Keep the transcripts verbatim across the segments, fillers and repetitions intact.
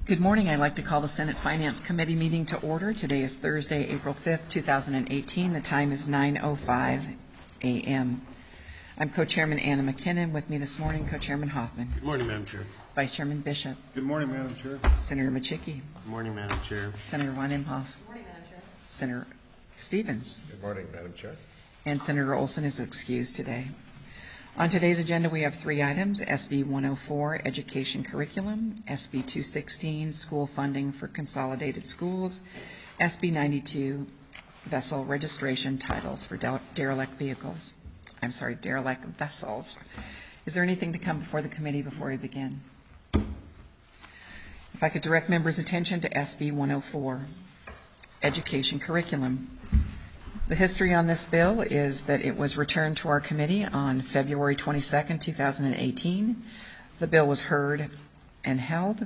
Good morning. I'd like to call the Senate Finance Committee meeting to order. Today is Thursday, April fifth, two thousand eighteen. The time is nine oh five a m I'm Co-Chairman Anna McKinnon. With me this morning, Co-Chairman Hoffman. Good morning, Madam Chair. Vice Chairman Bishop. Good morning, Madam Chair. Senator Machicki. Good morning, Madam Chair. Senator Von Imhoff. Good morning, Madam Chair. Senator Stevens. Good morning, Madam Chair. And Senator Olson is excused today. On today's agenda, we have three items: S B one oh four, Education Curriculum; S B two sixteen, School Funding for Consolidated Schools; S B ninety-two, Vessel Registration Titles for Derelict Vehicles. I'm sorry, derelict vessels. Is there anything to come before the committee before we begin? If I could direct members' attention to S B one oh four, Education Curriculum. The history on this bill is that it was returned to our committee on February twenty-second, two thousand eighteen. The bill was heard and held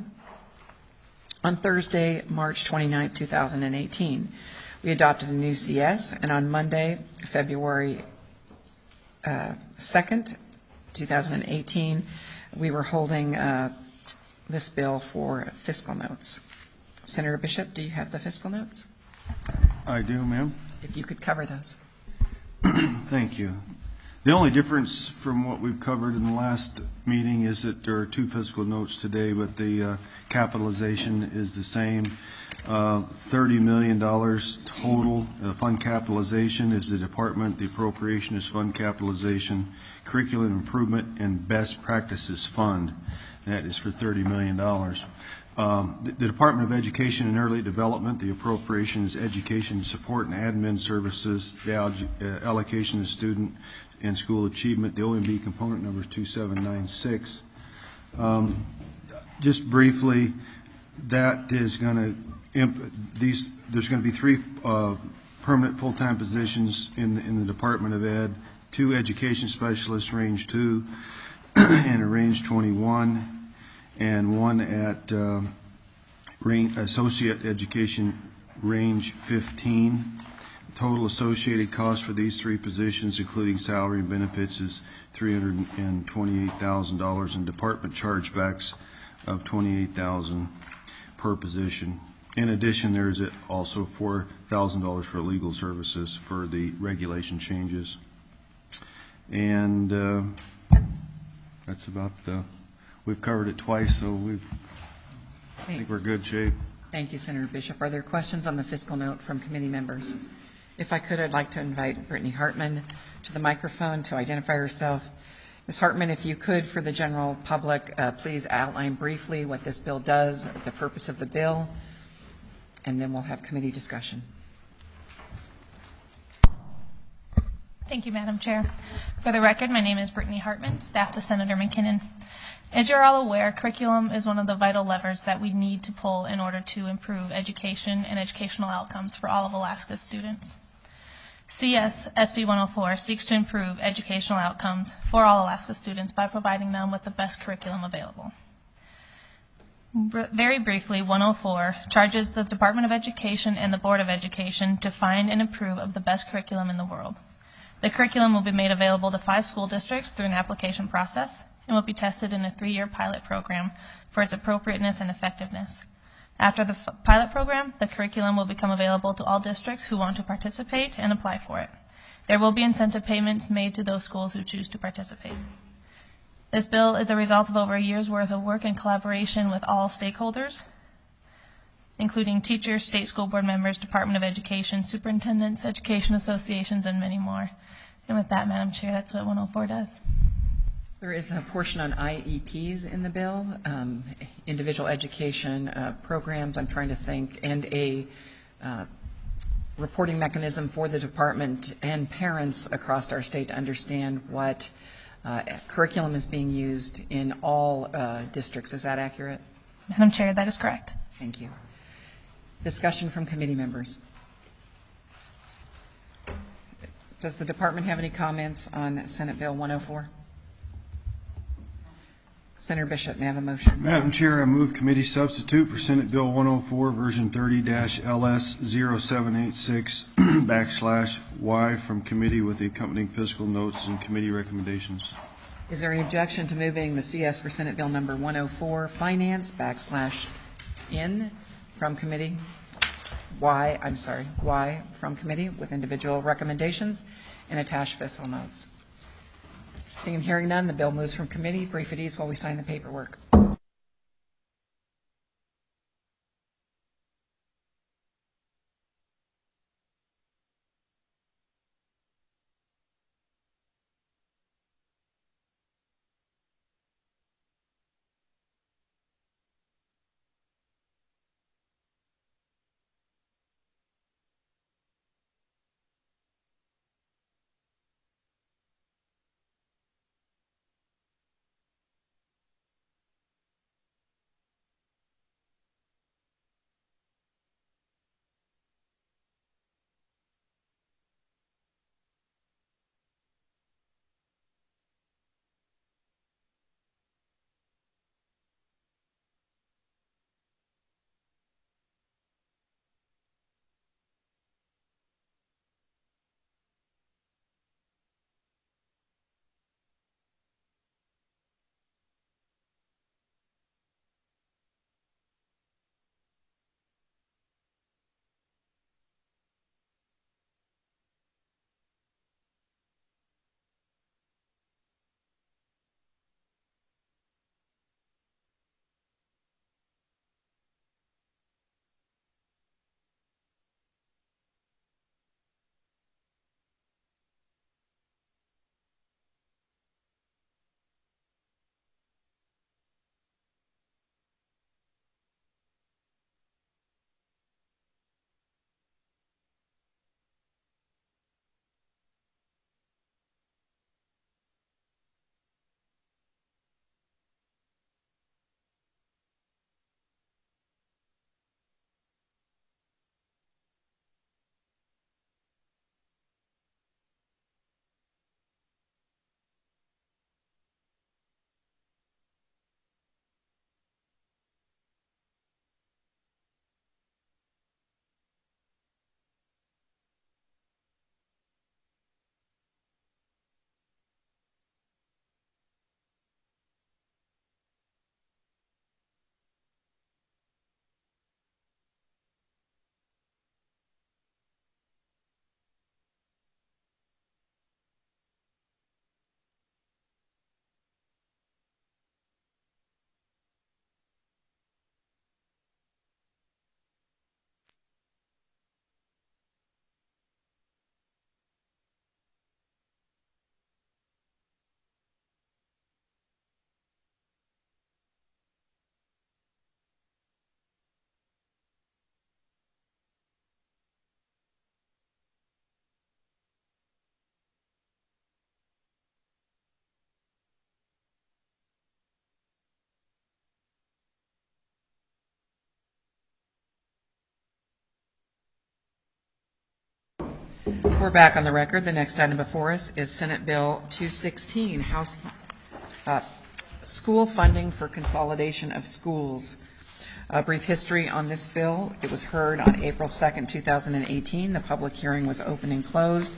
on Thursday, March twenty-ninth, two thousand eighteen. We adopted a new C S, and on Monday, February uh, second, two thousand eighteen, we were holding uh, this bill for fiscal notes. Senator Bishop, do you have the fiscal notes? I do, ma'am. If you could cover those. Thank you. The only difference from what we've covered in the last meeting is that there are two fiscal notes today, but the uh, capitalization is the same. Uh, thirty million dollars total. Uh, fund capitalization is the department. The appropriation is fund capitalization. Curriculum improvement and best practices fund. That is for thirty million dollars. Um, the, the Department of Education and Early Development, the appropriation is education support and admin services. The alg- uh, allocation is student and school achievement. The O M B component number is two seven nine six. Um, just briefly, that is going to imp- these. There's going to be three uh, permanent full-time positions in the, in the Department of Ed. Two education specialists, range two, and a range twenty-one. And one at uh, range, associate education, range fifteen. Total associated cost for these three positions, including salary and benefits, is three hundred twenty-eight thousand dollars, and department chargebacks of twenty-eight thousand dollars per position. In addition, there is also four thousand dollars for legal services for the regulation changes. And uh, that's about the... We've covered it twice, so we've, I think we're in good shape. Thank you, Senator Bishop. Are there questions on the fiscal note from committee members? If I could, I'd like to invite Brittany Hartman to the microphone to identify herself. Miz Hartman, if you could, for the general public, uh, please outline briefly what this bill does, the purpose of the bill, and then we'll have committee discussion. Thank you, Madam Chair. For the record, my name is Brittany Hartman, staff to Senator McKinnon. As you're all aware, curriculum is one of the vital levers that we need to pull in order to improve education and educational outcomes for all of Alaska's students. C S S B one oh four seeks to improve educational outcomes for all Alaska students by providing them with the best curriculum available. Very briefly, one oh four charges the Department of Education and the Board of Education to find and approve of the best curriculum in the world. The curriculum will be made available to five school districts through an application process and will be tested in a three-year pilot program for its appropriateness and effectiveness. After the f- pilot program, the curriculum will become available to all districts who want to participate and apply for it. There will be incentive payments made to those schools who choose to participate. This bill is a result of over a year's worth of work and collaboration with all stakeholders, including teachers, state school board members, Department of Education, superintendents, education associations, and many more. And with that, Madam Chair, that's what one oh four does. There is a portion on I E Ps in the bill, um, individual education uh, programs, I'm trying to think, and a uh, reporting mechanism for the department and parents across our state to understand what uh, curriculum is being used in all uh, districts. Is that accurate? Madam Chair, that is correct. Thank you. Discussion from committee members. Does the department have any comments on Senate Bill one oh four? Senator Bishop, may I have a motion? Madam Chair, I move committee substitute for Senate Bill one oh four, version thirty L S zero seven eight six backslash Y from committee with the accompanying fiscal notes and committee recommendations. Is there any objection to moving the C S for Senate Bill number one oh four, finance backslash in from committee, Y, I'm sorry, Y from committee with individual recommendations and attached fiscal notes. Seeing and hearing none, the bill moves from committee. Brief at ease while we sign the paperwork. We're back on the record. The next item before us is Senate Bill two sixteen, House uh, School Funding for Consolidation of Schools. A brief history on this bill. It was heard on April second, two thousand eighteen. The public hearing was open and closed.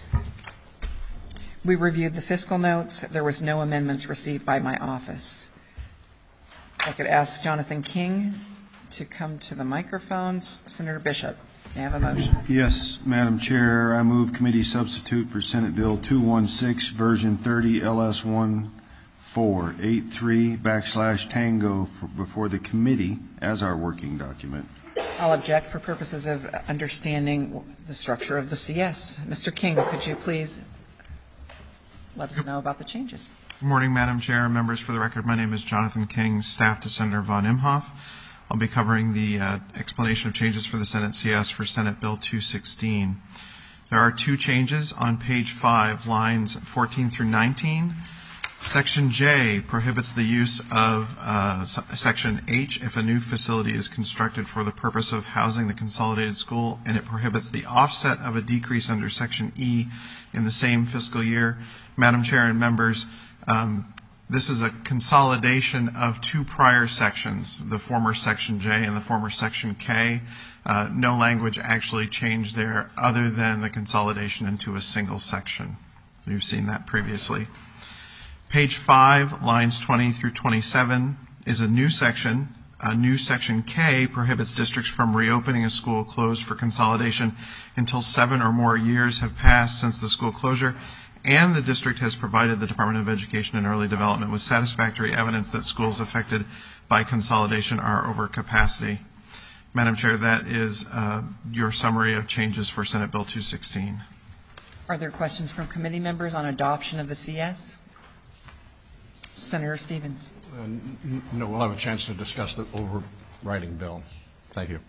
We reviewed the fiscal notes. There was no amendments received by my office. I could ask Jonathan King to come to the microphones. Senator Bishop, may I have a motion? Yes, Madam Chair, I move committee substitute for Senate Bill two sixteen, version thirty, L S one four eight three backslash tango for, before the committee as our working document. I'll object for purposes of understanding the structure of the C S. Mister King, could you please let us know about the changes? Good morning, Madam Chair, members. For the record, my name is Jonathan King, staff to Senator Von Imhoff. I'll be covering the uh, explanation of changes for the Senate C S for Senate Bill two sixteen. There are two changes on page five, lines fourteen through nineteen. Section J prohibits the use of uh, Section H if a new facility is constructed for the purpose of housing the consolidated school, and it prohibits the offset of a decrease under Section E in the same fiscal year. Madam Chair and members, um, this is a consolidation of two prior sections, the former Section J and the former Section K. Uh, no language actually changed there other than the consolidation into a single section. You've seen that previously. Page five, lines twenty through twenty-seven, is a new section Uh, new Section K prohibits districts from reopening a school closed for consolidation until seven or more years have passed since the school closure, and the district has provided the Department of Education and Early Development with satisfactory evidence that schools affected by consolidation are over capacity. Madam Chair, that is uh, your summary of changes for Senate Bill two sixteen. Are there questions from committee members on adoption of the C S? Senator Stevens. Uh, n- No, we'll have a chance to discuss the overriding bill. Thank you.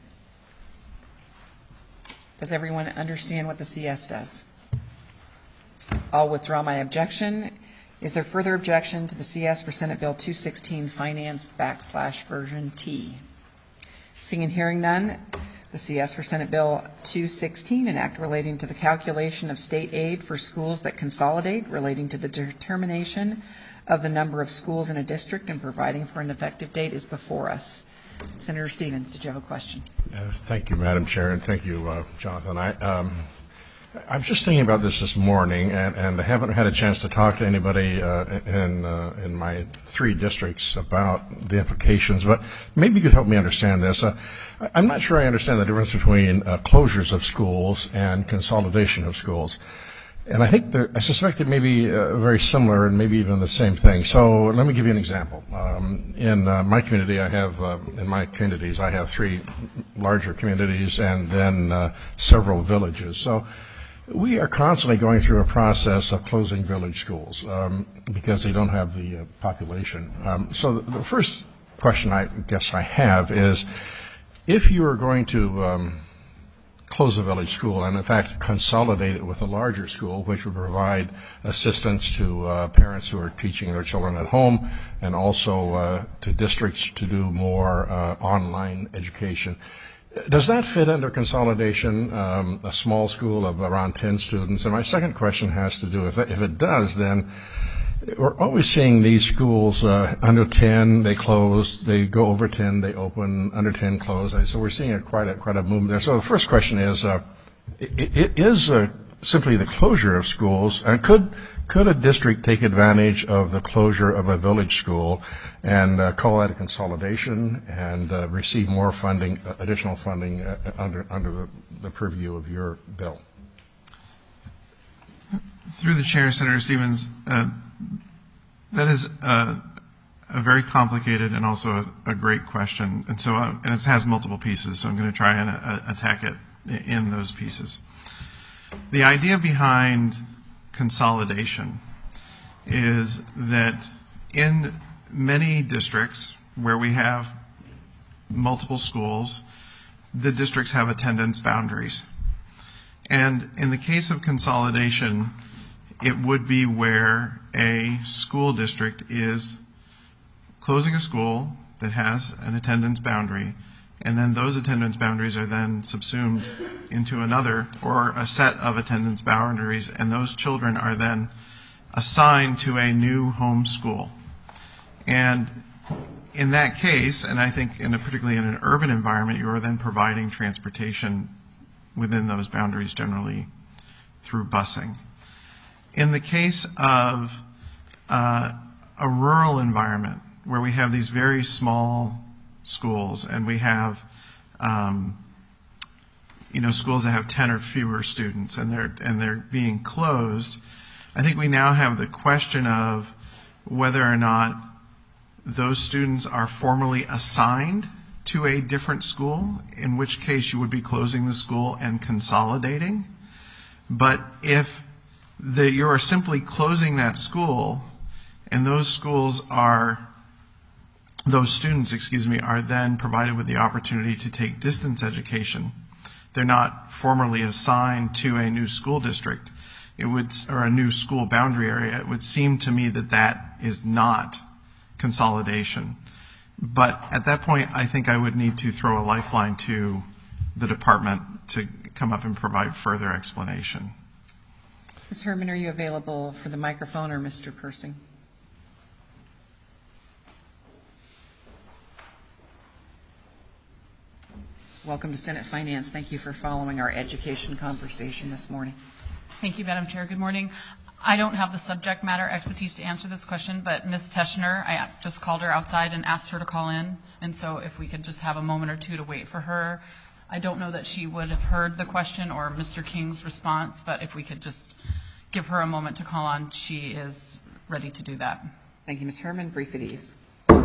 Does everyone understand what the C S does? I'll withdraw my objection. Is there further objection to the C S for Senate Bill two sixteen, Finance backslash version T? Seeing and hearing none, the C S for Senate Bill two sixteen, an act relating to the calculation of state aid for schools that consolidate, relating to the determination of the number of schools in a district and providing for an effective date, is before us. Senator Stevens, did you have a question? Uh, Thank you, Madam Chair, and thank you, uh, Jonathan. I, um, I was just thinking about this this morning, and, and I haven't had a chance to talk to anybody uh, in, uh, in my three districts about the implications, but maybe you could help me understand this. Uh, I- I'm not sure I understand the difference between uh, closures of schools and consolidation of schools. And I think that, I suspect it may be uh, very similar and maybe even the same thing. So let me give you an example. Um, in uh, my community, I have, uh, in my communities, I have three larger communities and then uh, several villages. So we are constantly going through a process of closing village schools um, because they don't have the uh, population. Um, so the, the first question I guess I have is, if you are going to um, close a village school and in fact consolidate it with a larger school, which would provide assistance to uh, parents who are teaching their children at home and also uh, to districts to do more uh, online education, does that fit under consolidation, um, a small school of around ten students? And my second question has to do, if it, if it does, then we're always seeing these schools uh, under ten, they close, they go over ten, they open, under ten, close. So we're seeing a, quite, a, quite a movement there. So the first question is, uh, it, it is uh, simply the closure of schools, and could could a district take advantage of the closure of a village school and uh, call that a consolidation and uh, receive more funding, uh, additional funding uh, under under the, the purview of your bill? Through the chair, Senator Stevens, uh, that is a, a very complicated and also a, a great question, and so uh, and it has multiple pieces. So I'm going to try and uh, attack it in those pieces. The idea behind consolidation is that in many districts where we have multiple schools, the districts have attendance boundaries. And in the case of consolidation, it would be where a school district is closing a school that has an attendance boundary, and then those attendance boundaries are then subsumed into another or a set of attendance boundaries, and those children are then assigned to a new home school. And in that case, and I think in a, particularly in an urban environment, you are then providing transportation within those boundaries, generally through busing. In the case of uh, a rural environment where we have these very small schools and we have um, you know, schools that have ten or fewer students and they're and they're being closed, I think we now have the question of whether or not those students are formally assigned to a different school, in which case you would be closing the school and consolidating. But if the, you are simply closing that school and those schools are, those students, excuse me, are then provided with the opportunity to take distance education, they're not formally assigned to a new school district, it would, or a new school boundary area, it would seem to me that that is not consolidation. But at that point, I think I would need to throw a lifeline to the department to come up and provide further explanation. Miz Herman, are you available for the microphone, or Mister Persing? Welcome to Senate Finance. Thank you for following our education conversation this morning. Thank you, Madam Chair. Good morning. I don't have the subject matter expertise to answer this question, but Miz Teschner, I just called her outside and asked her to call in, and so if we could just have a moment or two to wait for her. I don't know that she would have heard the question or Mister King's response, but if we could just give her a moment to call on, she is ready to do that. Thank you, Miz Herman. Brief at ease.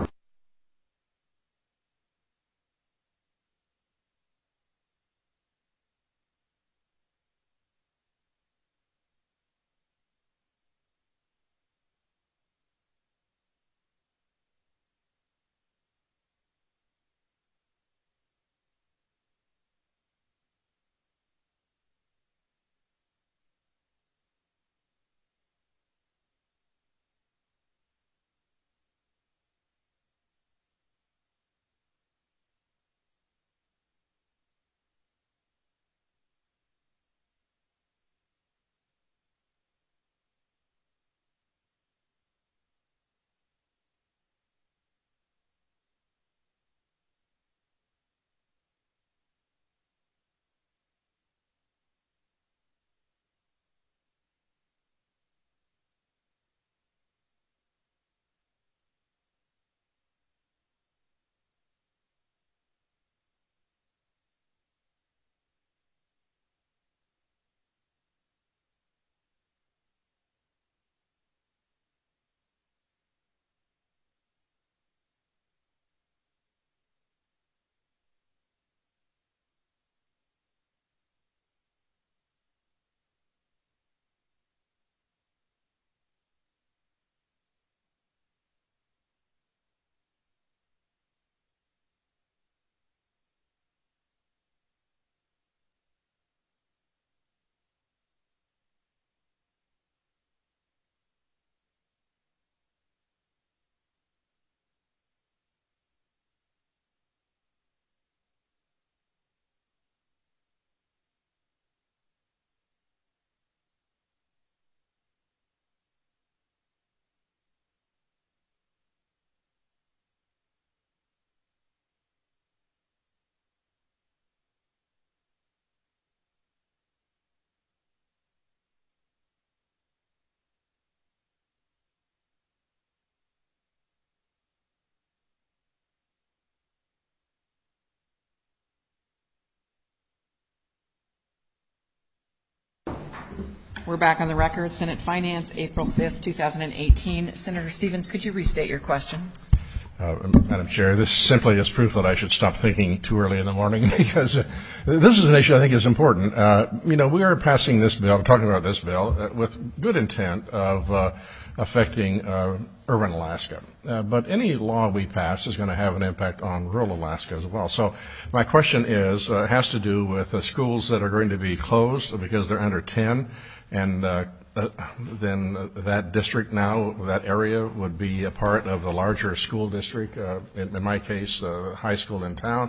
We're back on the record. Senate Finance, April fifth, two thousand eighteen. Senator Stevens, could you restate your question? Uh, Madam Chair, this simply is proof that I should stop thinking too early in the morning because uh, this is an issue I think is important. Uh, you know, we are passing this bill, talking about this bill, uh, with good intent of uh, affecting uh, urban Alaska. Uh, but any law we pass is going to have an impact on rural Alaska as well. So my question is, uh, has to do with uh, schools that are going to be closed because they're under ten, and uh, Uh, then uh, that district now, that area would be a part of the larger school district, uh, in, in my case, uh, high school in town.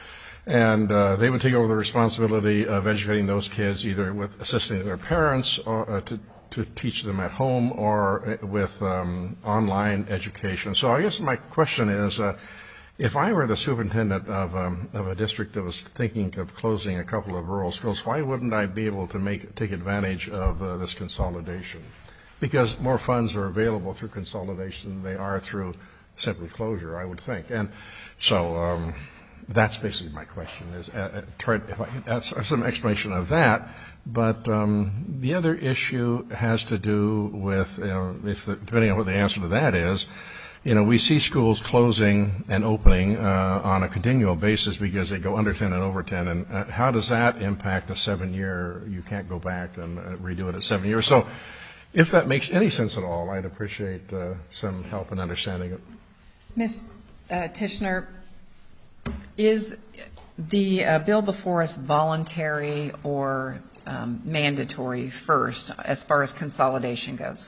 And uh, they would take over the responsibility of educating those kids either with assisting their parents or, uh, to, to teach them at home or with um, online education. So I guess my question is, uh, if I were the superintendent of, um, of a district that was thinking of closing a couple of rural schools, why wouldn't I be able to make take advantage of uh, this consolidation? Because more funds are available through consolidation than they are through simply closure, I would think. And so um, that's basically my question. Is uh, try if I could ask some explanation of that. But um, the other issue has to do with, you know, if the, depending on what the answer to that is. You know, we see schools closing and opening uh, on a continual basis because they go under ten and over ten. And uh, how does that impact the seven-year? You can't go back and uh, redo it at seven years. So if that makes any sense at all, I'd appreciate uh, some help in understanding it. Miz Uh, Tischner, is the uh, bill before us voluntary or um, mandatory first as far as consolidation goes?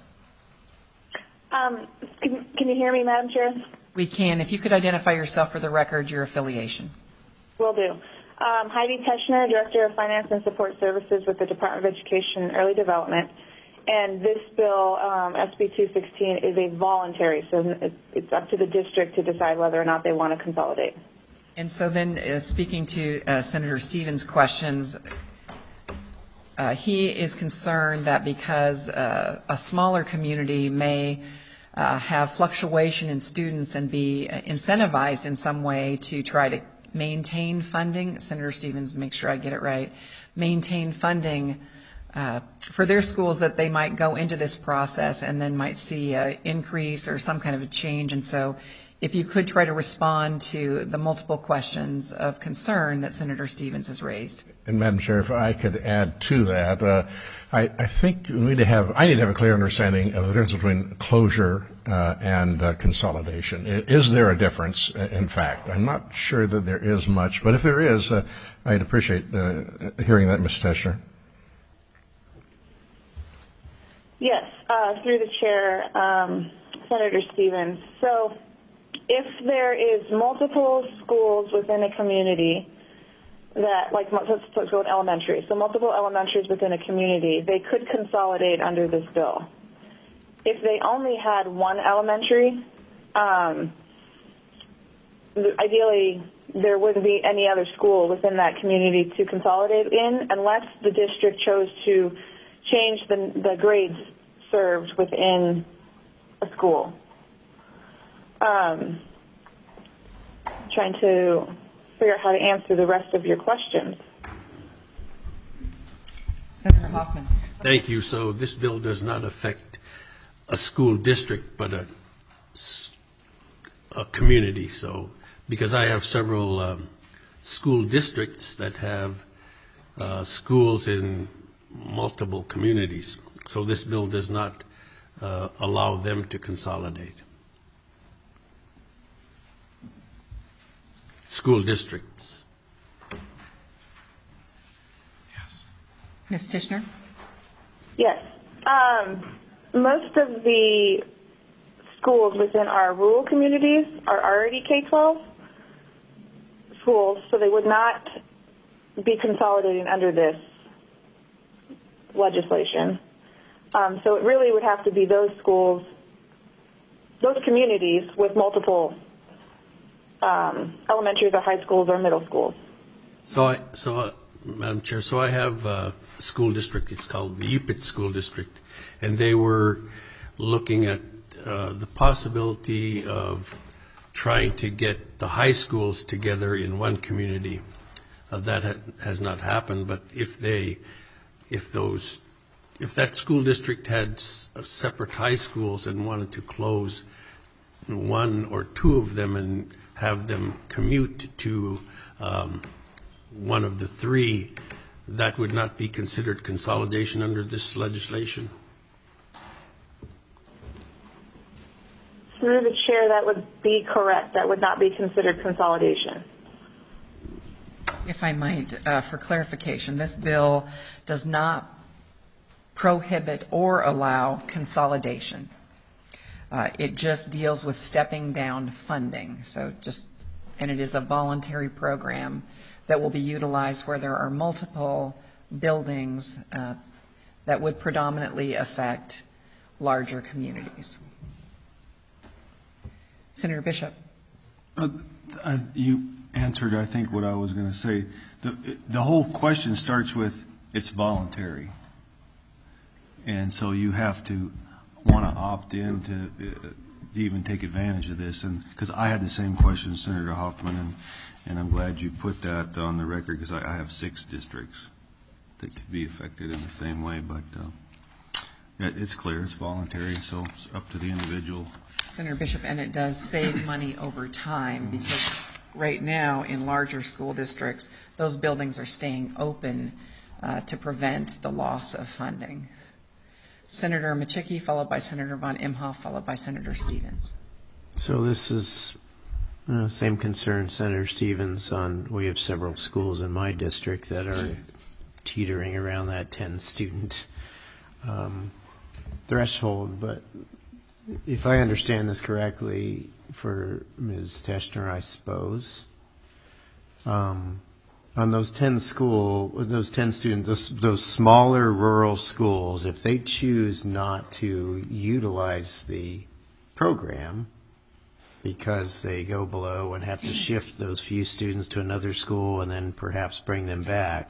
Um, can, can you hear me, Madam Chair? We can. If you could identify yourself for the record, your affiliation. Will do. Um, Heidi Teschner, Director of Finance and Support Services with the Department of Education and Early Development. And this bill, um, S B two sixteen, is a voluntary, so it's up to the district to decide whether or not they want to consolidate. And so then, uh, speaking to uh, Senator Stevens' questions, Uh, he is concerned that because uh, a smaller community may uh, have fluctuation in students and be incentivized in some way to try to maintain funding, Senator Stevens, make sure I get it right, maintain funding uh, for their schools, that they might go into this process and then might see an increase or some kind of a change. And so if you could try to respond to the multiple questions of concern that Senator Stevens has raised. And Madam Chair, if I could add to that, uh, I, I think we need to have, I need to have a clear understanding of the difference between closure uh, and uh, consolidation. Is there a difference, in fact? I'm not sure that there is much, but if there is, uh, I'd appreciate uh, hearing that, Miz Teschner. Yes, uh, through the chair, um, Senator Stevens. So if there is multiple schools within a community that, like, let's, let's go with elementary, so multiple elementaries within a community, they could consolidate under this bill. If they only had one elementary, um, ideally there wouldn't be any other school within that community to consolidate in unless the district chose to change the, the grades served within a school. Um, trying to figure out how to answer the rest of your questions. Senator Hoffman. Thank you. So this bill does not affect a school district, but a, a community. So because I have several um, school districts that have uh, schools in multiple communities. So this bill does not uh, allow them to consolidate. School districts. Yes. Miz Tischner? Yes. Um, most of the schools within our rural communities are already K twelve schools, so they would not be consolidating under this legislation. Um, so it really would have to be those schools, those communities with multiple um, elementaries or high schools or middle schools. So, I, so uh, Madam Chair, so I have a school district. It's called the U P I T School District, and they were looking at uh, the possibility of trying to get the high schools together in one community. Uh, that ha- has not happened, but if they, if those, if that school district had s- separate high schools and wanted to close one or two of them and have them commute to um, one of the three, that would not be considered consolidation under this legislation? Through the chair, that would be correct. That would not be considered consolidation. If I might, uh, for clarification, this bill does not prohibit or allow consolidation. Uh, it just deals with stepping down funding. So just, and it is a voluntary program that will be utilized where there are multiple buildings uh, that would predominantly affect larger communities. Senator Bishop. Uh, uh, you answered, I think, what I was going to say. The, the whole question starts with it's voluntary. And so you have to want to opt in to, uh, to even take advantage of this. And because I had the same question, Senator Hoffman, and, and I'm glad you put that on the record because I, I have six districts that could be affected in the same way. But uh, yeah, it's clear, it's voluntary, so it's up to the individual. Senator Bishop, and it does save money over time because right now in larger school districts, those buildings are staying open uh, to prevent the loss of funding. Senator Machicki, followed by Senator von Imhoff, followed by Senator Stevens. So this is uh, same concern, Senator Stevens, on we have several schools in my district that are teetering around that ten student um, threshold, but if I understand this correctly, for Miz Teschner, I suppose, um, on those ten school, those ten students, those, those smaller rural schools, if they choose not to utilize the program because they go below and have to shift those few students to another school and then perhaps bring them back,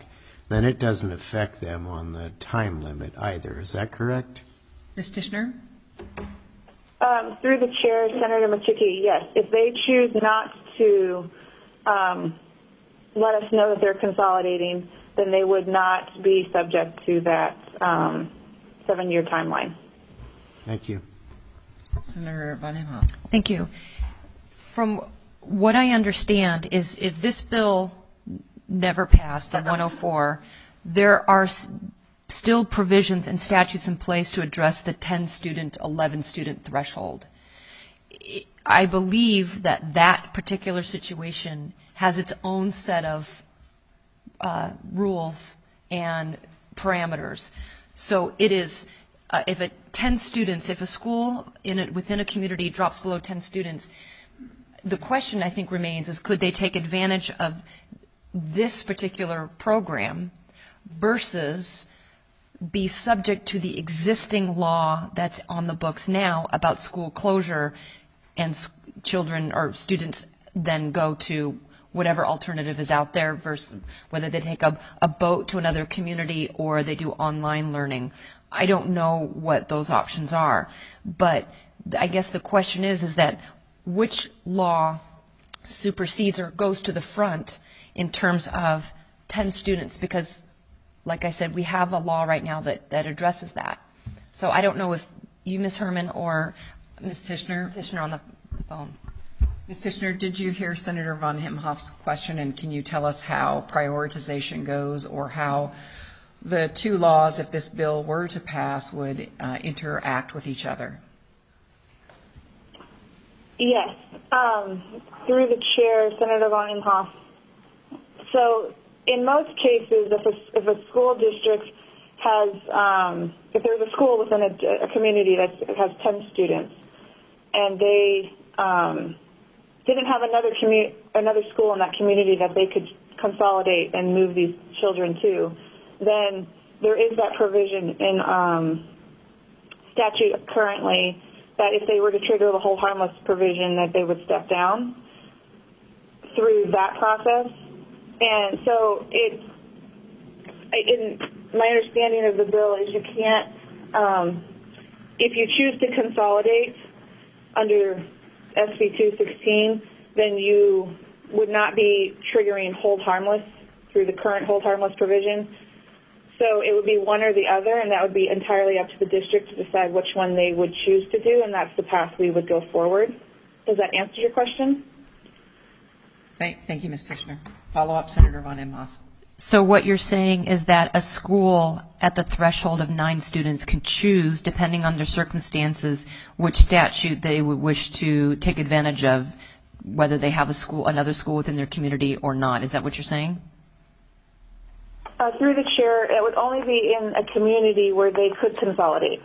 then it doesn't affect them on the time limit either. Is that correct? Miz Tishner? Um, through the chair, Senator Machicki, yes. If they choose not to um, let us know that they're consolidating, then they would not be subject to that um, seven-year timeline. Thank you. Senator Von Imhoff. Thank you. From what I understand is if this bill never passed, the one oh four, there are s- still provisions and statutes in place to address the ten-student, eleven-student threshold. I believe that that particular situation has its own set of uh, rules and parameters. So it is, uh, if it ten students, if a school in a, within a community drops below ten students, the question I think remains is could they take advantage of this particular program versus be subject to the existing law that's on the books now about school closure and s- children or students then go to whatever alternative is out there versus whether they take a, a boat to another community or they do online learning. I don't know what those options are, but I guess the question is, is that which law supersedes or goes to the front in terms of ten students? Because, like I said, we have a law right now that, that addresses that. So I don't know if you, Miz Herman, or Miz Tishner? Tishner on the phone. Miz Tishner, did you hear Senator Von Imhoff's question, and can you tell us how prioritization goes or how the two laws, if this bill were to pass, would uh, interact with each other? Yes. Um, through the chair, Senator Von Imhoff. So in most cases, if a, if a school district has, um, if there's a school within a, a community that has ten students, and they um, didn't have another commu- another school in that community that they could consolidate and move these children to, then there is that provision in um, statute currently that if they were to trigger the hold harmless provision, that they would step down through that process. And so it, in my understanding of the bill is you can't, um, if you choose to consolidate under S B two sixteen, then you would not be triggering hold harmless through the current hold harmless provision. So it would be one or the other, and that would be entirely up to the district to decide which one they would choose to do, and that's the path we would go forward. Does that answer your question? Thank, thank you, Miz Tishner. Follow up, Senator Von Imhoff. So what you're saying is that a school at the threshold of nine students can choose, depending on their circumstances, which statute they would wish to take advantage of, whether they have a school, another school within their community or not. Is that what you're saying? Uh, through the chair, it would only be in a community where they could consolidate.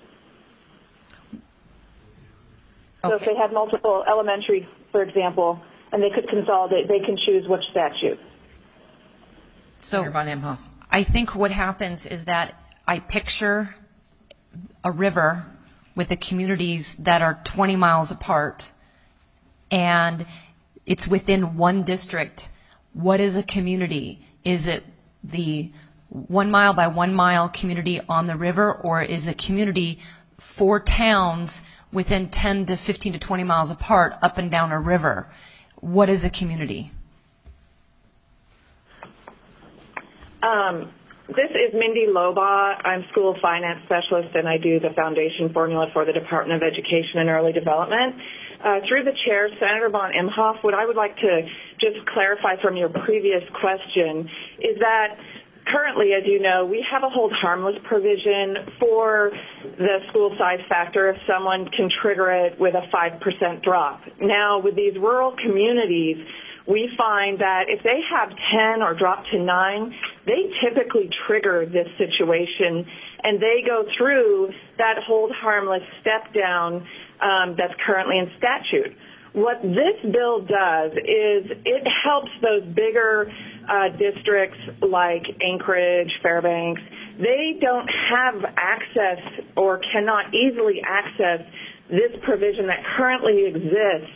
So if Okay. they had multiple elementary, for example, and they could consolidate, they can choose which statute. So Senator Von Imhoff. I think what happens is that I picture a river with the communities that are twenty miles apart, and it's within one district. What is a community? Is it the one mile by one mile community on the river, or is a community four towns within ten to fifteen to twenty miles apart up and down a river? What is a community? Um, this is Mindy Lobaugh. I'm school finance specialist, and I do the foundation formula for the Department of Education and Early Development. Uh, through the chair, Senator Von Imhoff, what I would like to just clarify from your previous question is that currently, as you know, we have a hold harmless provision for the school size factor if someone can trigger it with a five percent drop. Now, with these rural communities, we find that if they have ten or drop to nine, they typically trigger this situation, and they go through that hold harmless step down um, that's currently in statute. What this bill does is it helps those bigger uh, districts like Anchorage, Fairbanks. They don't have access or cannot easily access this provision that currently exists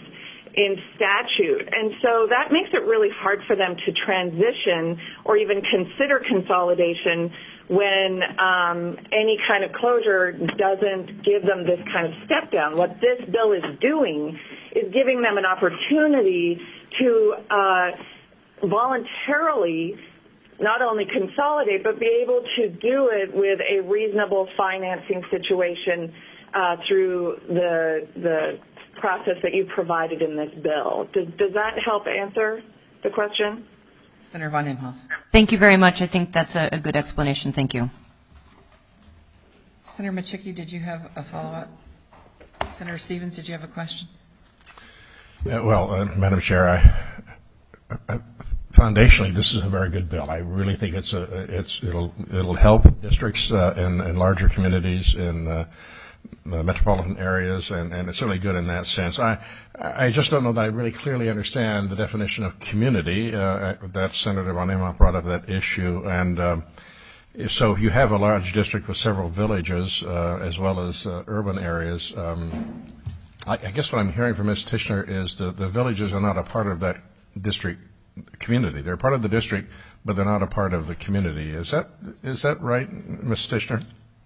in statute. And so that makes it really hard for them to transition or even consider consolidation when um, any kind of closure doesn't give them this kind of step down. What this bill is doing is giving them an opportunity to uh, voluntarily not only consolidate, but be able to do it with a reasonable financing situation uh, through the the process that you provided in this bill. Does, does that help answer the question? Senator Von Imhoff. Thank you very much. I think that's a, a good explanation. Thank you. Senator Machicki, did you have a follow-up? Senator Stevens, did you have a question? Uh, well, uh, Madam Chair, I, I, foundationally, this is a very good bill. I really think it's a, it's it'll it'll help districts uh, in, in larger communities in uh, uh, metropolitan areas, and, and it's certainly good in that sense. I I just don't know that I really clearly understand the definition of community uh, that Senator Von Imhoff brought up that issue, and um, so if you have a large district with several villages uh, as well as uh, urban areas. Um, I, I guess what I'm hearing from Miz Tichenor is that the villages are not a part of that district community. They're part of the district, but they're not a part of the community. Is that is that right, Miz Tichenor?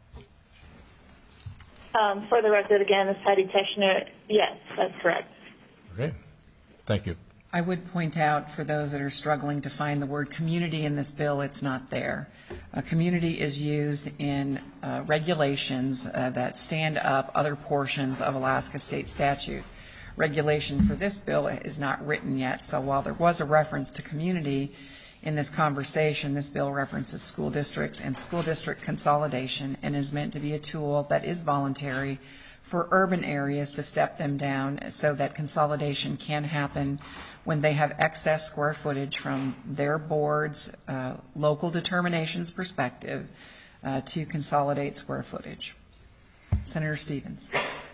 Um, for the record, again, this is Heidi Tichenor. Yes, that's correct. Okay. Thank you. I would point out for those that are struggling to find the word community in this bill, it's not there. Uh, community is used in uh, regulations uh, that stand up other portions of Alaska state statute. Regulation for this bill is not written yet, so while there was a reference to community in this conversation, this bill references school districts and school district consolidation and is meant to be a tool that is voluntary for urban areas to step them down so that consolidation can happen when they have excess square footage from their board's uh, local determinations perspective uh, to consolidate square footage. Senator Stevens.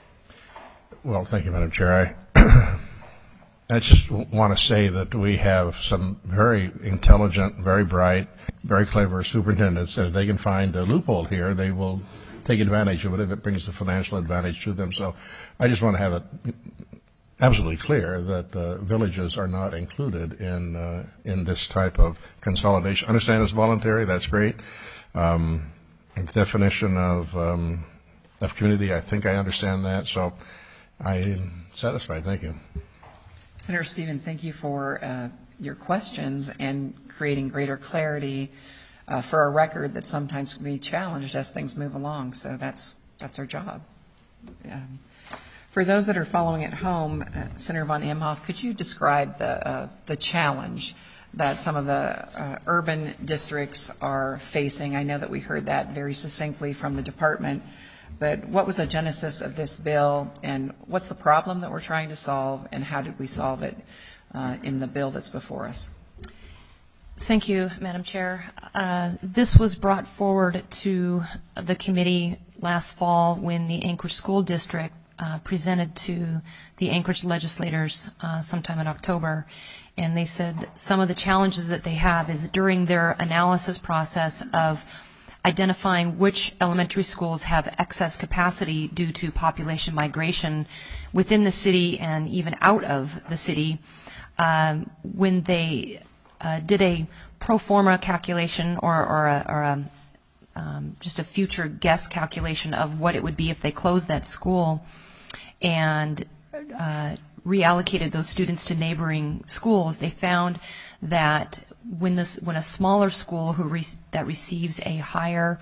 Well, thank you, Madam Chair. I, I just want to say that we have some very intelligent, very bright, very clever superintendents, and if they can find a loophole here, they will take advantage of it if it brings the financial advantage to them. So I just want to have it absolutely clear that uh, villages are not included in uh, in this type of consolidation. Understand it's voluntary, that's great. Um, the definition of um, of community, I think I understand that, so I'm satisfied. Thank you. Senator Stevens, thank you for uh, your questions and creating greater clarity uh, for a record that sometimes can be challenged as things move along. So that's that's our job. Um, For those that are following at home, uh, Senator Von Imhoff, could you describe the uh, the challenge that some of the uh, urban districts are facing? I know that we heard that very succinctly from the department, but what was the genesis of this bill, and what's the problem that we're trying to solve, and how did we solve it uh, in the bill that's before us? Thank you, Madam Chair. Uh, this was brought forward to the committee last fall when the Anchorage School District Uh, presented to the Anchorage legislators uh, sometime in October, and they said some of the challenges that they have is during their analysis process of identifying which elementary schools have excess capacity due to population migration within the city and even out of the city, um, when they uh, did a pro forma calculation or, or, a, or a, um, just a future guess calculation of what it would be if they closed that school and uh, reallocated those students to neighboring schools, they found that when this when a smaller school who re- that receives a higher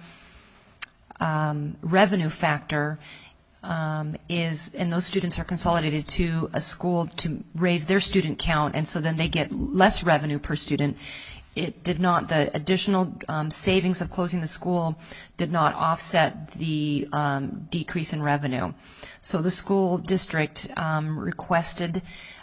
um, revenue factor um, is, and those students are consolidated to a school to raise their student count, and so then they get less revenue per student. It did not, the additional um, savings of closing the school did not offset the um, decrease in revenue. So the school district um, requested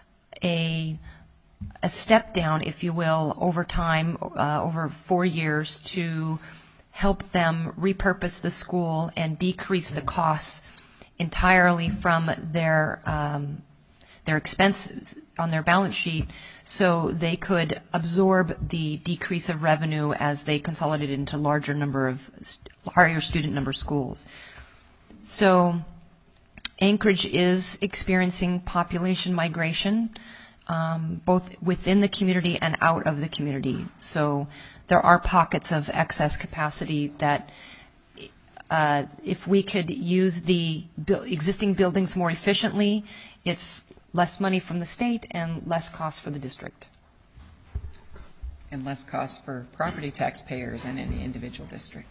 a a step down, if you will, over time, uh, over four years to help them repurpose the school and decrease the costs entirely from their um, their expenses on their balance sheet, so they could absorb the decrease of revenue as they consolidated into larger number of higher student number schools. So Anchorage is experiencing population migration, um, both within the community and out of the community. So there are pockets of excess capacity that uh, if we could use the bu- existing buildings more efficiently, it's less money from the state and less cost for the district. And less cost for property taxpayers in any individual district.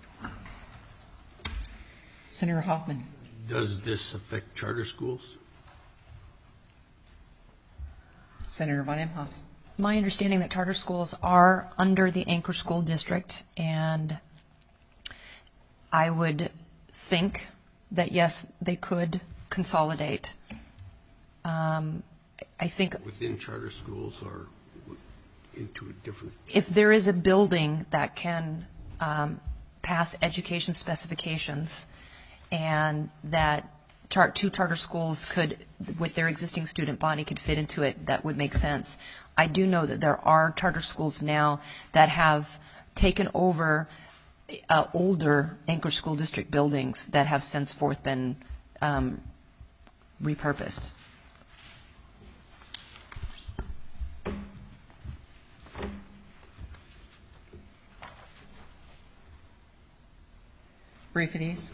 Senator Hoffman. Does this affect charter schools? Senator Von Imhoff. My understanding that charter schools are under the Anchor School District, and I would think that, yes, they could consolidate. Um, I think Within charter schools or into a different? if there is a building that can um, pass education specifications and that char- two charter schools could, with their existing student body, could fit into it, that would make sense. I do know that there are charter schools now that have taken over uh, older Anchor School District buildings that have since forth been um, repurposed. Brief at ease.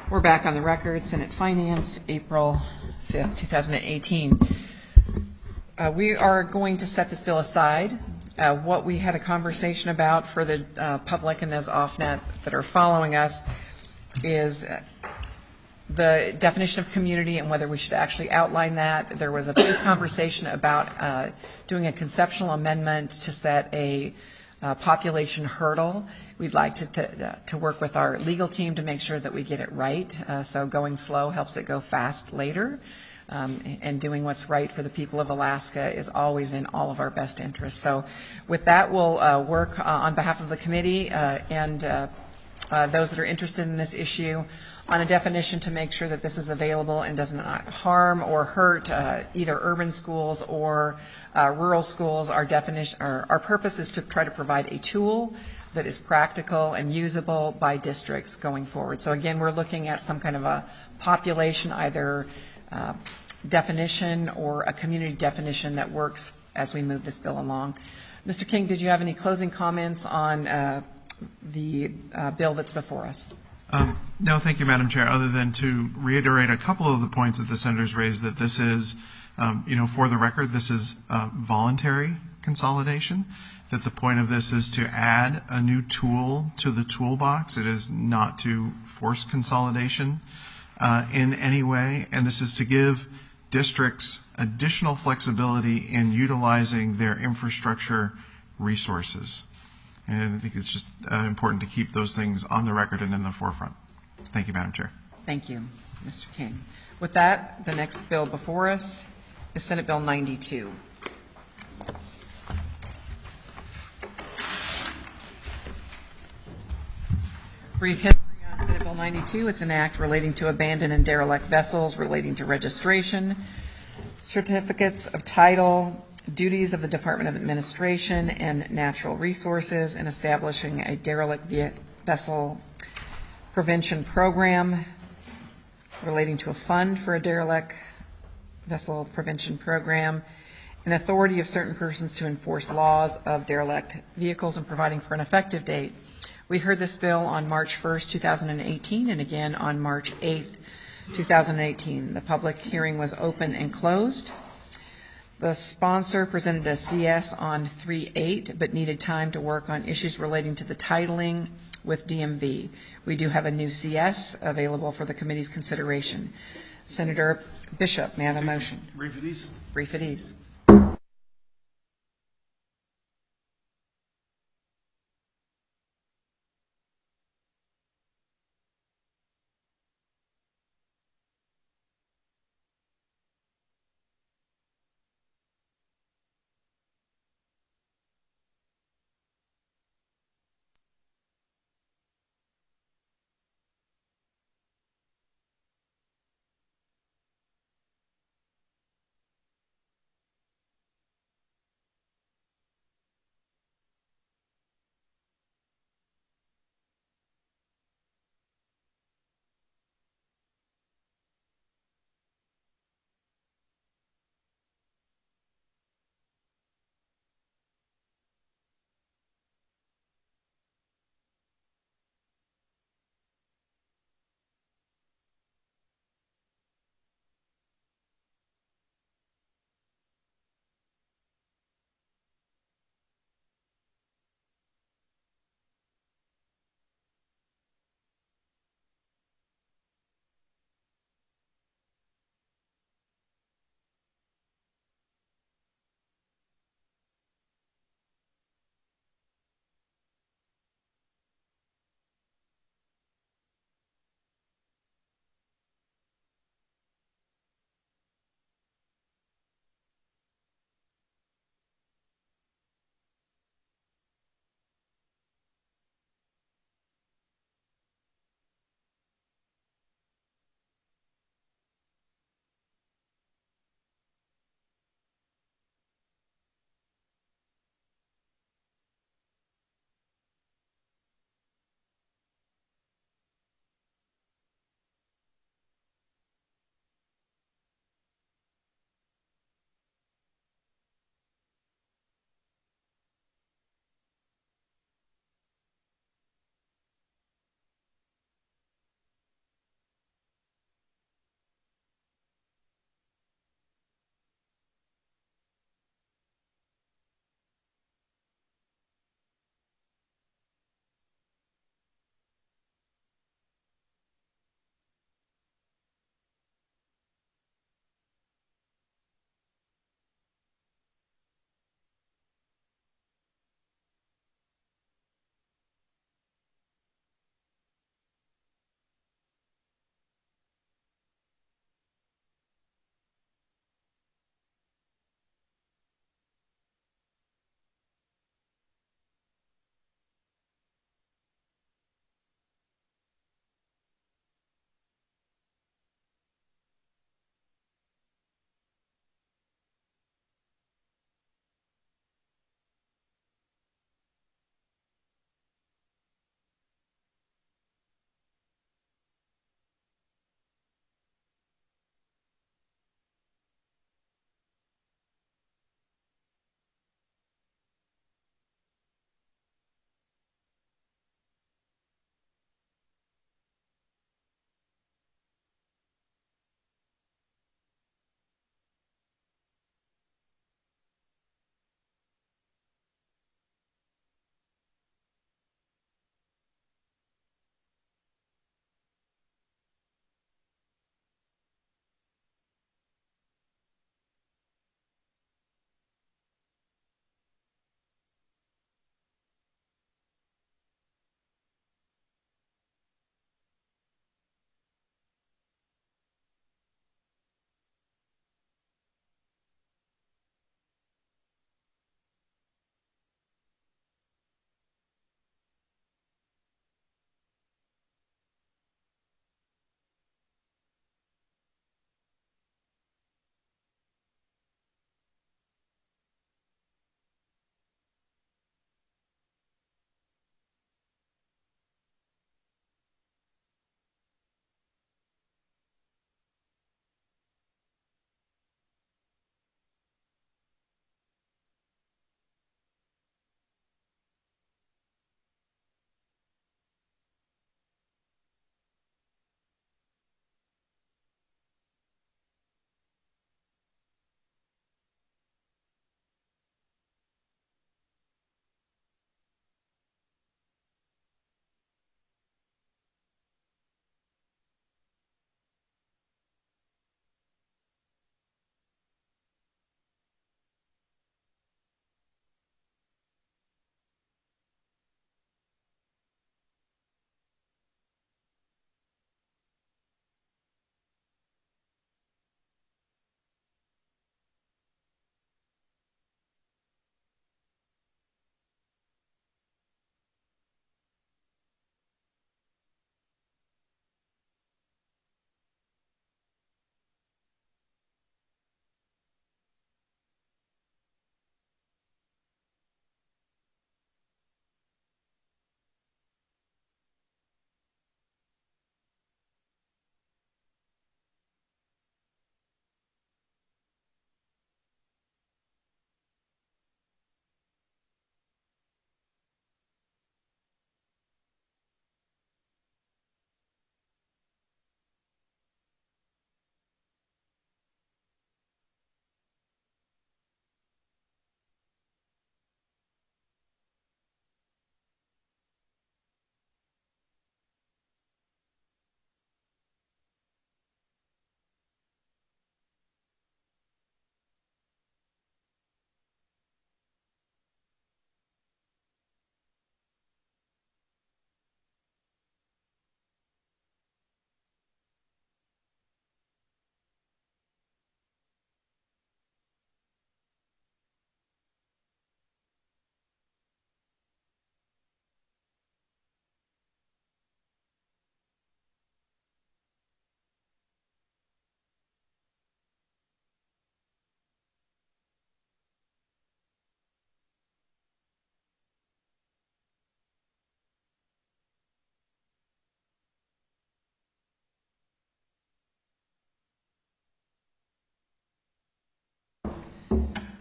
We're back on the record. Senate Finance, April fifth, twenty eighteen. Uh, we are going to set this bill aside. Uh, what we had a conversation about for the uh, public and those off-net that are following us is uh, the definition of community and whether we should actually outline that. There was a big conversation about uh, doing a conceptual amendment to set a uh, population hurdle. We'd like to, to, uh, to work with our legal team to make sure that we get it right. Uh, so going slow helps it go fast later. Um, and doing what's right for the people of Alaska is always in all of our best interests. So with that, we'll uh, work uh, on behalf of the committee uh, and uh, uh, those that are interested in this issue on a definition to make sure that this is available and does not harm or hurt uh, either urban schools or uh, rural schools. Our definition, our, our purpose is to try to provide a tool that is practical and usable by districts going forward. So again, we're looking at some kind of a population, either uh, definition or a community definition that works as we move this bill along. Mister King, did you have any closing comments on uh, the uh, bill that's before us? Um, no, thank you, Madam Chair, other than to reiterate a couple of the points that the senators raised, that this is, um, you know, for the record, this is uh, voluntary consolidation, that the point of this is to add a new tool to the toolbox. It is not to force consolidation uh, in any way, and this is to give districts additional flexibility in utilizing their infrastructure resources. And I think it's just uh, important to keep those things on the record and in the forefront. Thank you, Madam Chair. Thank you, Mister King. With that, the next bill before us is Senate Bill ninety-two. Brief history on Senate Bill ninety-two. It's an act relating to abandoned and derelict vessels, relating to registration, certificates of title, duties of the Department of Administration and Natural Resources, and establishing a derelict vessel prevention program, relating to a fund for a derelict vessel prevention program, and authority of certain persons to enforce laws of derelict vehicles, and providing for an effective date. We heard this bill on March first, two thousand eighteen, and again on March eighth, two thousand eighteen. The public hearing was open and closed. The sponsor presented a C S on three eight, but needed time to work on issues relating to the titling with D M V. We do have a new C S available for the committee's consideration. Senator Bishop, may I have a motion? Brief at ease. Brief at ease.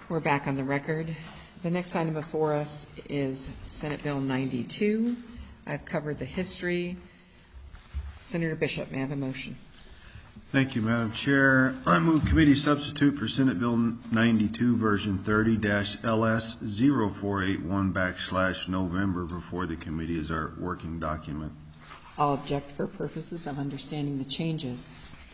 We're back on the record. The next item before us is Senate Bill ninety-two. I've covered the history. Senator Bishop, may I have a motion? Thank you, Madam Chair. I move committee substitute for Senate Bill ninety-two, version thirty L S zero four eight one backslash November before the committee as our working document. I'll object for purposes of understanding the changes.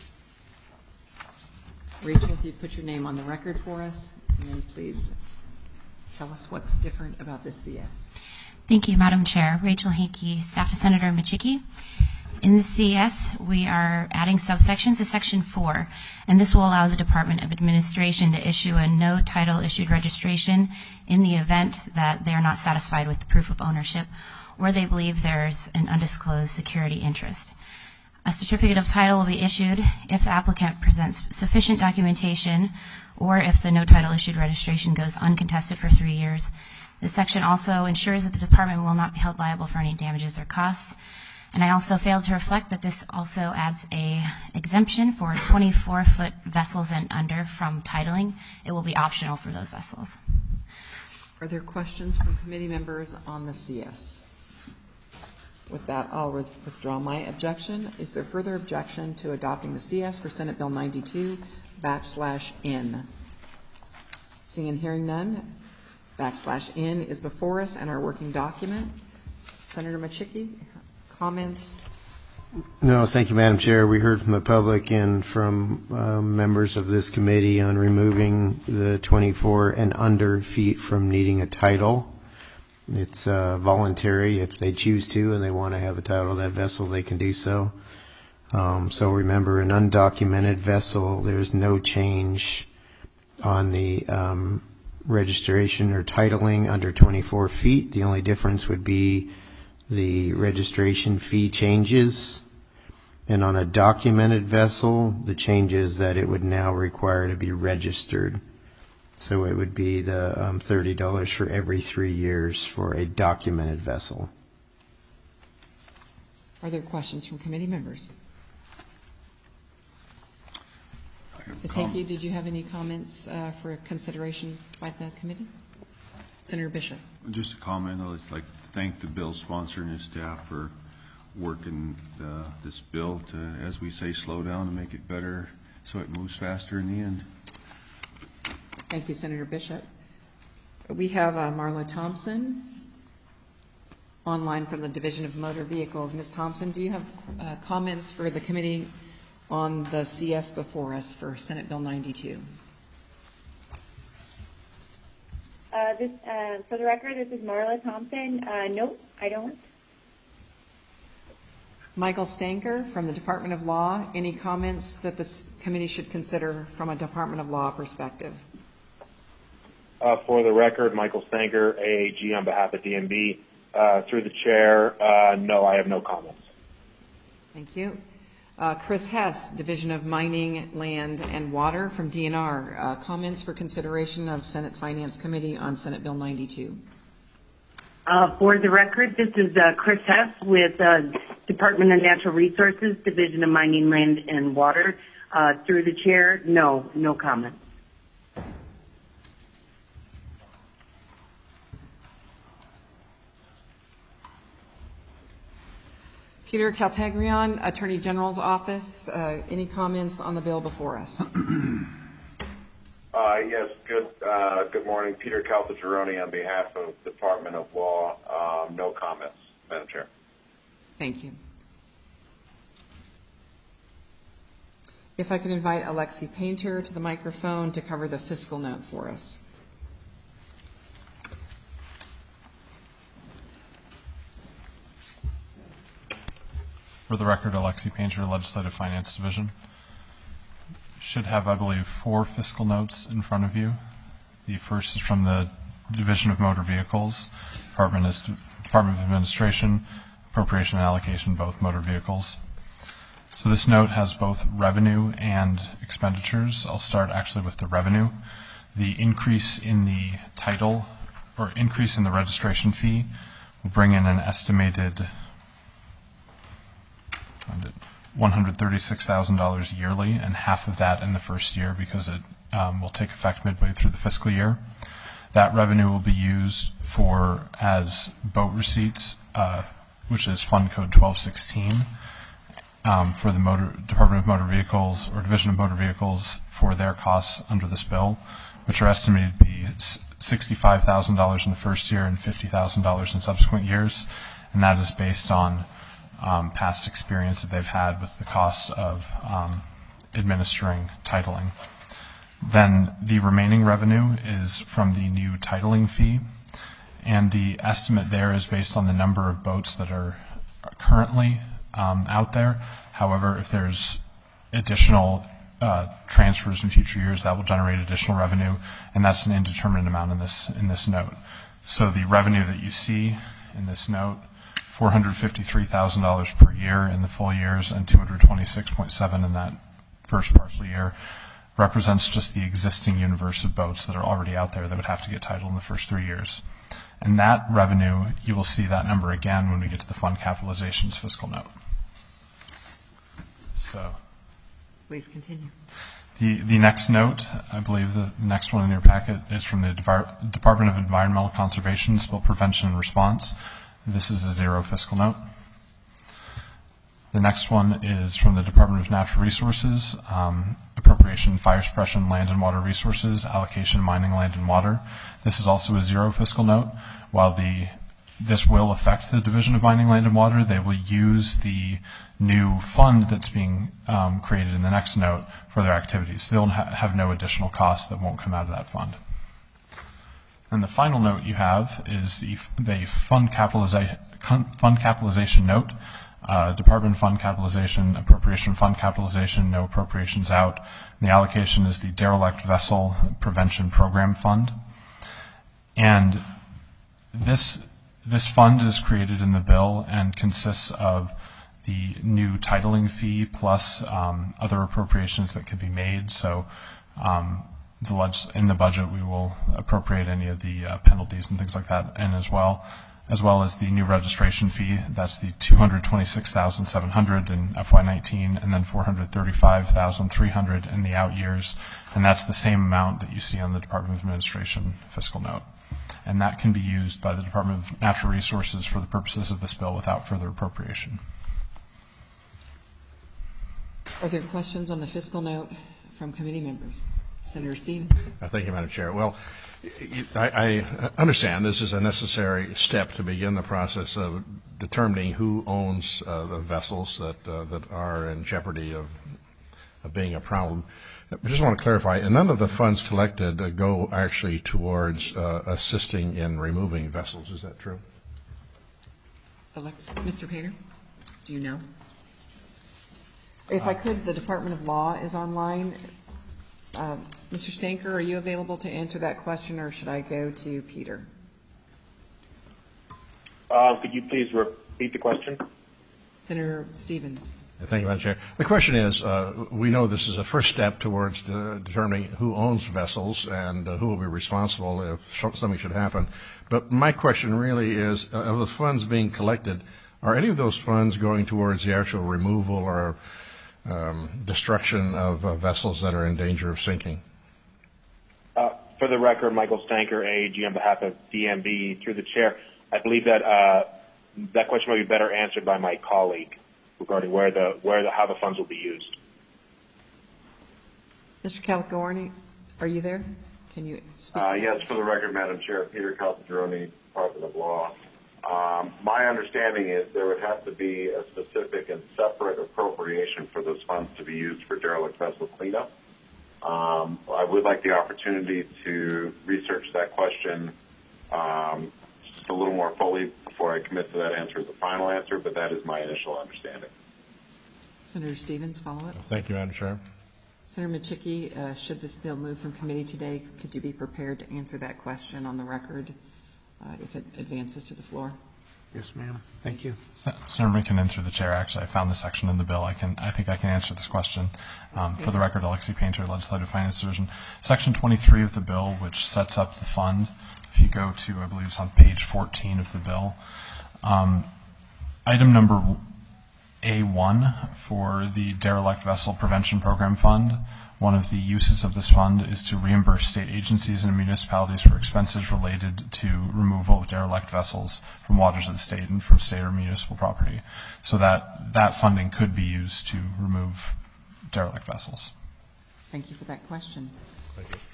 Rachel, if you'd put your name on the record for us, and then please tell us what's different about this C S. Thank you, Madam Chair. Rachel Hickey, staff to Senator Michicki. In the C S, we are adding subsections to Section four, and this will allow the Department of Administration to issue a no title issued registration in the event that they are not satisfied with the proof of ownership or they believe there's an undisclosed security interest. A certificate of title will be issued if the applicant presents sufficient documentation or if the no title issued registration goes uncontested for three years. This section also ensures that the department will not be held liable for any damages or costs. And I also failed to reflect that this also adds a exemption for twenty-four foot vessels and under from titling. It will be optional for those vessels. Are there questions from committee members on the C S? With that, I'll withdraw my objection. Is there further objection to adopting the C S for Senate Bill ninety-two backslash N? Seeing and hearing none, backslash N is before us and our working document. Senator Michicki, comments? No, thank you, Madam Chair. We heard from the public and from uh, members of this committee on removing the twenty-four and under feet from needing a title. It's uh, voluntary. If they choose to and they want to have a title of that vessel, they can do so. Um, so remember, an undocumented vessel, there's no change on the um, registration or titling under twenty-four feet. The only difference would be the registration fee changes. And on a documented vessel, the change is that it would now require to be registered. So it would be the um, thirty dollars for every three years for a documented vessel. Are there questions from committee members? Miz Hickey, did you have any comments uh, for consideration by the committee? Senator Bishop. Just a comment. I'd like to thank the bill sponsor and his staff for working uh, this bill to, as we say, slow down and make it better so it moves faster in the end. Thank you, Senator Bishop. We have uh, Marla Thompson online from the Division of Motor Vehicles. Miz Thompson, do you have uh, comments for the committee on the C S before us for Senate Bill ninety-two? Uh, this, uh, for the record, this is Marla Thompson. Uh, nope, I don't. Michael Stanker from the Department of Law. Any comments that this committee should consider from a Department of Law perspective? Uh, for the record, Michael Stanker, A A G on behalf of D M V. Uh, through the chair, uh, no, I have no comments. Thank you. Uh, Chris Hess, Division of Mining, Land, and Water from D N R. Uh, comments for consideration of Senate Finance Committee on Senate Bill ninety-two. Uh, for the record, this is uh, Chris Hess with uh, Department of Natural Resources, Division of Mining, Land, and Water. Uh, through the chair, no, no comments. Peter Caltagrion, Attorney General's Office. Uh, any comments on the bill before us? Uh, yes, good uh, good morning. Peter Caltagirone on behalf of Department of Law. Um, no comments, Madam Chair. Thank you. If I could invite Alexi Painter to the microphone to cover the fiscal note for us. For the record, Alexi Painter, Legislative Finance Division. Should have, I believe, four fiscal notes in front of you. The first is from the Division of Motor Vehicles, Department, is, Department of Administration, Appropriation and Allocation, both motor vehicles. So this note has both revenue and expenditures. I'll start actually with the revenue. The increase in the title, or increase in the registration fee, will bring in an estimated one hundred thirty-six thousand dollars yearly, and half of that in the first year because it um, will take effect midway through the fiscal year. That revenue will be used for as boat receipts, uh, which is Fund Code twelve sixteen, um, for the motor, Department of Motor Vehicles or Division of Motor Vehicles for their costs under this bill, which are estimated to be sixty-five thousand dollars in the first year and fifty thousand dollars in subsequent years. And that is based on um, past experience that they've had with the cost of um, administering titling. Then the remaining revenue is from the new titling fee, and the estimate there is based on the number of boats that are currently um, out there. However, if there's additional uh, transfers in future years, that will generate additional revenue, and that's an indeterminate amount in this in this note. So the revenue that you see in this note, four hundred fifty-three thousand dollars per year in the full years and two hundred twenty-six point seven in that first partial year, represents just the existing universe of boats that are already out there that would have to get titled in the first three years. And that revenue, you will see that number again when we get to the fund capitalizations fiscal note. So, please continue. The, the next note, I believe the next one in your packet, is from the Devar- Department of Environmental Conservation, Spill Prevention and Response. This is a zero fiscal note. The next one is from the Department of Natural Resources, um, appropriation, fire suppression, land and water resources, allocation, mining, land and water. This is also a zero fiscal note. While the this will affect the Division of Mining, Land and Water, they will use the new fund that's being um, created in the next note for their activities. They'll ha- have no additional costs that won't come out of that fund. And the final note you have is the, the fund, capitaliza- fund capitalization note. Uh, Department Fund Capitalization, Appropriation Fund Capitalization, no appropriations out. And the allocation is the Derelict Vessel Prevention Program Fund. And this this fund is created in the bill and consists of the new titling fee plus um, other appropriations that can be made. So um, the leg- in the budget we will appropriate any of the uh, penalties and things like that in as well. As well as the new registration fee. That's the two hundred twenty-six thousand seven hundred dollars in F Y nineteen, and then four hundred thirty-five thousand three hundred dollars in the out years, and that's the same amount that you see on the Department of Administration fiscal note. And that can be used by the Department of Natural Resources for the purposes of this bill without further appropriation. Are there questions on the fiscal note from committee members? Senator Stevens. Uh, thank you, Madam Chair. Well, I, I understand this is a necessary step to begin the process of determining who owns uh, the vessels that uh, that are in jeopardy of, of being a problem. I just want to clarify, and none of the funds collected uh, go actually towards uh, assisting in removing vessels. Is that true? Alexa, Mister Painter, do you know? If I could, the Department of Law is online. Uh, Mister Stanker, are you available to answer that question, or should I go to Peter? Uh, could you please repeat the question? Senator Stevens. Thank you, Madam Chair. The question is, uh, we know this is a first step towards uh, determining who owns vessels and uh, who will be responsible if something should happen. But my question really is, uh, of the funds being collected, are any of those funds going towards the actual removal or um, destruction of uh, vessels that are in danger of sinking? Uh, for the record, Michael Stanker, A A G, on behalf of D M B, through the chair, I believe that uh, that question might be better answered by my colleague regarding where the where the how the funds will be used. Mister Caligiorni, are you there? Can you speak? Uh, yes, for the record, Madam Chair, Peter Caltagirone, Department of Law. Um, my understanding is there would have to be a specific and separate appropriation for those funds to be used for derelict vessel cleanup. Um, I would like the opportunity to research that question um, just a little more fully before I commit to that answer as a final answer, but that is my initial understanding. Senator Stevens, follow up. Thank you, Madam Chair. Senator Michicki, uh, should this bill move from committee today, could you be prepared to answer that question on the record uh, if it advances to the floor? Yes, ma'am. Thank you. Senator Minkin, through the chair, actually, I found the section in the bill. I can, I think I can answer this question. Um, for the record, Alexi Painter, Legislative Finance Division. Section twenty-three of the bill, which sets up the fund, if you go to, I believe it's on page fourteen of the bill, um, item number A one for the Derelict Vessel Prevention Program Fund One of the uses of this fund is to reimburse state agencies and municipalities for expenses related to removal of derelict vessels from waters of the state and from state or municipal property. So that, that funding could be used to remove derelict vessels. Thank you for that question. Thank you.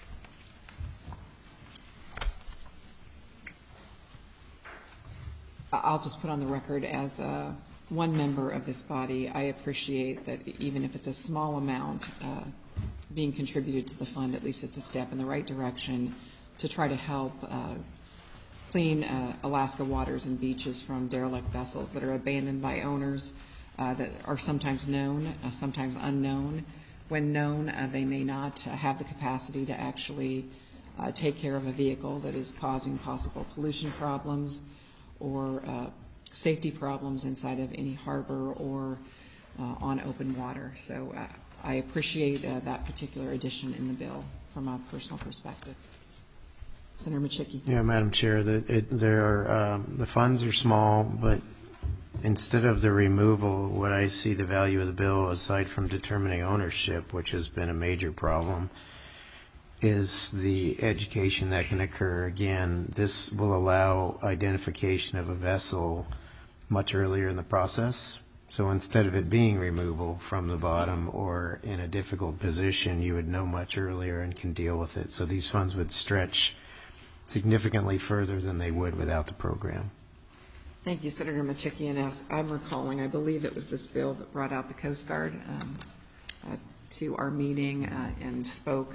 I'll just put on the record as uh, one member of this body, I appreciate that even if it's a small amount uh, being contributed to the fund, at least it's a step in the right direction to try to help uh, clean uh, Alaska waters and beaches from derelict vessels that are abandoned by owners uh, that are sometimes known, uh, sometimes unknown. When known, uh, they may not uh, have the capacity to actually uh, take care of a vehicle that is causing possible pollution problems or uh, safety problems inside of any harbor or uh, on open water. So uh, I appreciate uh, that particular addition in the bill from a personal perspective. Senator Machicki. Yeah, Madam Chair, the, it, there are, um, the funds are small, but instead of the removal, what I see the value of the bill, aside from determining ownership, which has been a major problem, is the education that can occur. Again, this will allow identification of a vessel much earlier in the process. So instead of it being removal from the bottom or in a difficult position, you would know much earlier and can deal with it. So these funds would stretch significantly further than they would without the program. Thank you, Senator Machicki. And as I'm recalling, I believe it was this bill that brought out the Coast Guard um, uh, to our meeting uh, and spoke.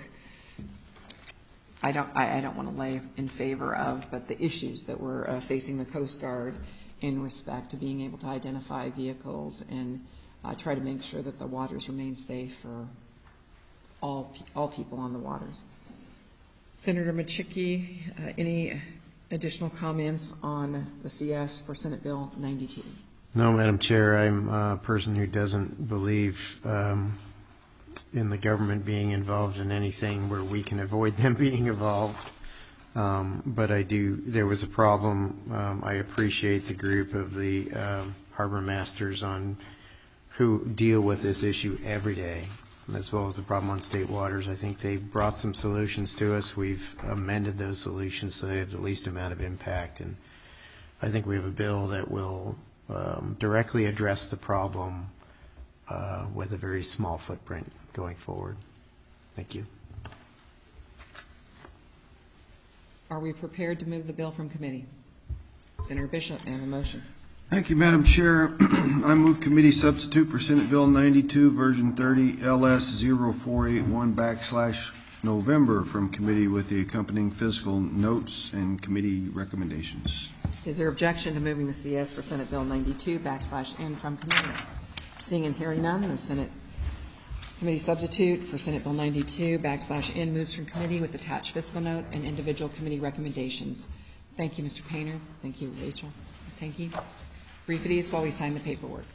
I don't, I, I don't want to lay in favor of, but the issues that were uh, facing the Coast Guard in respect to being able to identify vehicles and uh, try to make sure that the waters remain safe for all all people on the waters. Senator Machicki, uh, any additional comments on the C S for Senate Bill ninety-two? No, Madam Chair, I'm a person who doesn't believe um, in the government being involved in anything where we can avoid them being involved. Um, but I do, there was a problem. Um, I appreciate the group of the um, harbor masters on who deal with this issue every day, as well as the problem on state waters. I think they brought some solutions to us. We've amended those solutions so they have the least amount of impact. And I think we have a bill that will um, directly address the problem uh, with a very small footprint going forward. Thank you. Are we prepared to move the bill from committee? Senator Bishop, may I have a motion? Thank you, Madam Chair. I move committee substitute for Senate Bill ninety-two, version thirty, L S zero four eight one backslash November from committee with the accompanying fiscal notes and committee recommendations. Is there objection to moving the C S for Senate Bill ninety-two backslash N from committee? Seeing and hearing none, the Senate committee substitute for Senate Bill ninety-two backslash N moves from committee with attached fiscal note and individual committee recommendations. Thank you, Mister Painter. Thank you, Rachel. Miz Tanke. Brief it is while we sign the paperwork.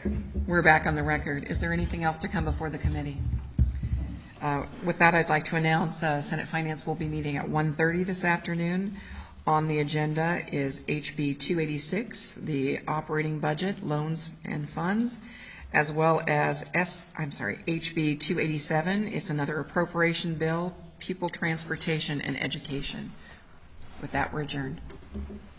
We're back on the record. Is there anything else to come before the committee? Uh, With that, I'd like to announce uh, Senate Finance will be meeting at one thirty this afternoon. On the agenda is H B two eighty-six, the operating budget, loans and funds, as well as S, I'm sorry, H B two eighty-seven. It's another appropriation bill, pupil transportation and education. With that, we're adjourned.